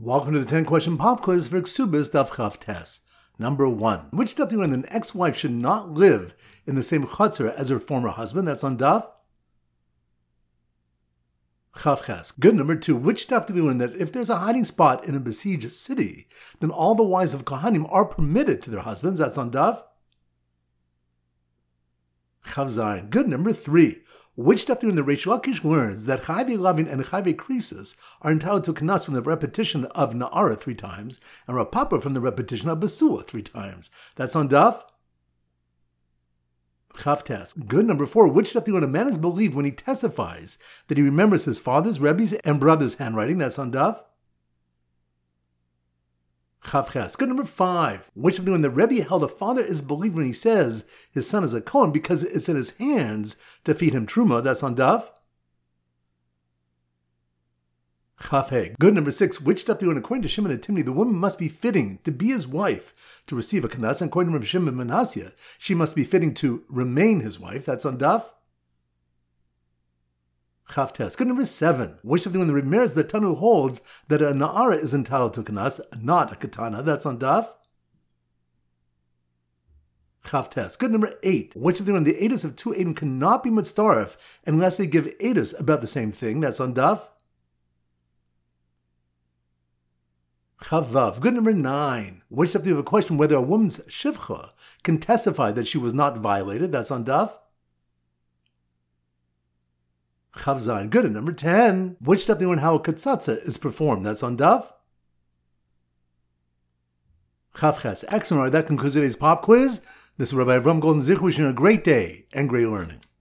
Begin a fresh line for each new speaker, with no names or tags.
Welcome to the 10-question pop quiz for Ksubis Daf Chaf Tes. Number 1. Which Daf do you learn that an ex-wife should not live in the same chutzner as her former husband? That's on Daf Chaf Ches. Good. Number 2. Which Daf do we learn that if there's a hiding spot in a besieged city, then all the wives of Kohanim are permitted to their husbands? That's on Daf Chav Zayin. Good. Number 3. Which Daf do we learn that Reish Lakish learns that Chayve Lavin and Chayve Krisus are entitled to a kanas from the repetition of Na'ara 3 times, and Rav Papa from the repetition of Basua 3 times? That's on Daf Chaf Tes. Good. Number 4. Which Daf do we learn a man is believed when he testifies that he remembers his father's, Rebbe's, and brother's handwriting? That's on Daf Chaf Ches. Good. Number 5. Which of the when the Rebbe held a father is believed when he says his son is a Kohen because it's in his hands to feed him Truma? That's on Daf Chaf He. Good. Number 6. Which Daf do when according to Shimon and Timni, the woman must be fitting to be his wife to receive a kanas, and according to Rabbi Shimon ben Menasya, she must be fitting to remain his wife? That's on Daf Chaf Tes. Good. Number 7. Which of the when the Rameres the Tanu holds that a Na'ara is entitled to a kanas, not a katana? That's on Daf Chaf Tes. Good. Number 8. Which of the when the edus of 2 Eidim cannot be mitzdaref unless they give edus about the same thing? That's on Daf Chav Vav. Good. Number 9. Which of the have a question whether a woman's shivcha can testify that she was not violated? That's on Daf Chav Zayin. Good. And number 10. Which Daf do you learn how a katsatza is performed? That's on Daf Chav Ches. Excellent. All right, that concludes today's pop quiz. This is Rabbi Avram Golden Zich wishing you a great day and great learning.